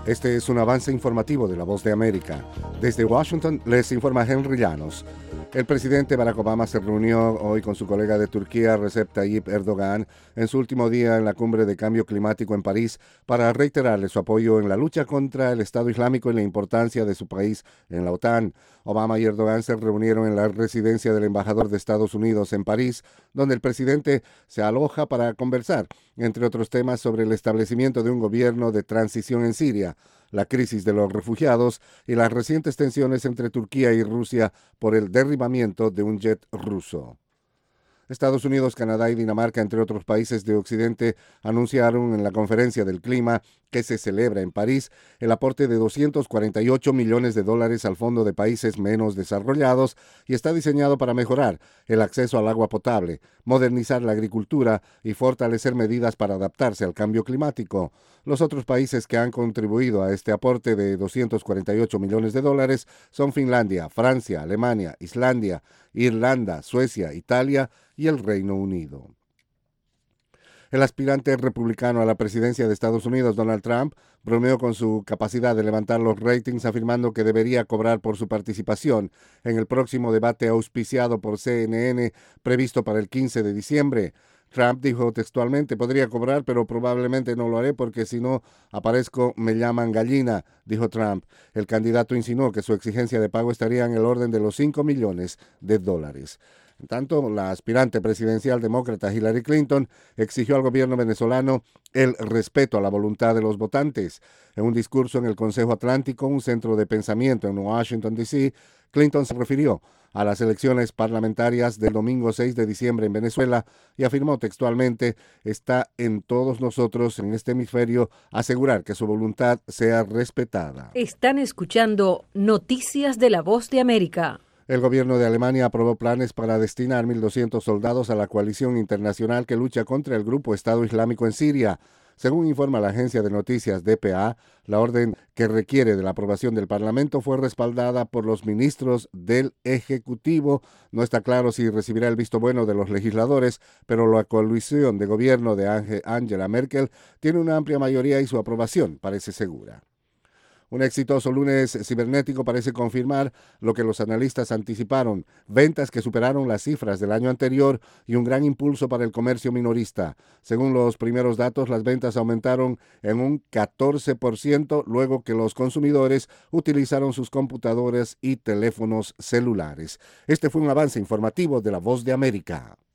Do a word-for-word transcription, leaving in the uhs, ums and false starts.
Este es un avance informativo de La Voz de América. Desde Washington les informa Henry Llanos. El presidente Barack Obama se reunió hoy con su colega de Turquía, Recep Tayyip Erdogan, en su último día en la cumbre de cambio climático en París, para reiterarle su apoyo en la lucha contra el Estado Islámico y la importancia de su país en la OTAN. Obama y Erdogan se reunieron en la residencia del embajador de Estados Unidos en París, donde el presidente se aloja para conversar, entre otros temas, sobre el establecimiento de un gobierno de transición en Siria, la crisis de los refugiados y las recientes tensiones entre Turquía y Rusia por el derribamiento de un jet ruso. Estados Unidos, Canadá y Dinamarca, entre otros países de Occidente, anunciaron en la conferencia del clima que se celebra en París el aporte de doscientos cuarenta y ocho millones de dólares al Fondo de Países Menos Desarrollados y está diseñado para mejorar el acceso al agua potable, modernizar la agricultura y fortalecer medidas para adaptarse al cambio climático. Los otros países que han contribuido a este aporte de doscientos cuarenta y ocho millones de dólares son Finlandia, Francia, Alemania, Islandia, Irlanda, Suecia, Italia y el Reino Unido. El aspirante republicano a la presidencia de Estados Unidos, Donald Trump, bromeó con su capacidad de levantar los ratings, afirmando que debería cobrar por su participación en el próximo debate auspiciado por C N N, previsto para el quince de diciembre. Trump dijo textualmente: podría cobrar, pero probablemente no lo haré porque si no aparezco me llaman gallina, dijo Trump. El candidato insinuó que su exigencia de pago estaría en el orden de los cinco millones de dólares. En tanto, la aspirante presidencial demócrata Hillary Clinton exigió al gobierno venezolano el respeto a la voluntad de los votantes. En un discurso en el Consejo Atlántico, un centro de pensamiento en Washington, D C, Clinton se refirió a las elecciones parlamentarias del domingo seis de diciembre en Venezuela y afirmó textualmente: está en todos nosotros en este hemisferio asegurar que su voluntad sea respetada. Están escuchando Noticias de La Voz de América. El gobierno de Alemania aprobó planes para destinar mil doscientos soldados a la coalición internacional que lucha contra el grupo Estado Islámico en Siria. Según informa la agencia de noticias D P A, la orden que requiere de la aprobación del Parlamento fue respaldada por los ministros del Ejecutivo. No está claro si recibirá el visto bueno de los legisladores, pero la coalición de gobierno de Angela Merkel tiene una amplia mayoría y su aprobación parece segura. Un exitoso lunes cibernético parece confirmar lo que los analistas anticiparon: ventas que superaron las cifras del año anterior y un gran impulso para el comercio minorista. Según los primeros datos, las ventas aumentaron en un catorce por ciento luego que los consumidores utilizaron sus computadoras y teléfonos celulares. Este fue un avance informativo de La Voz de América.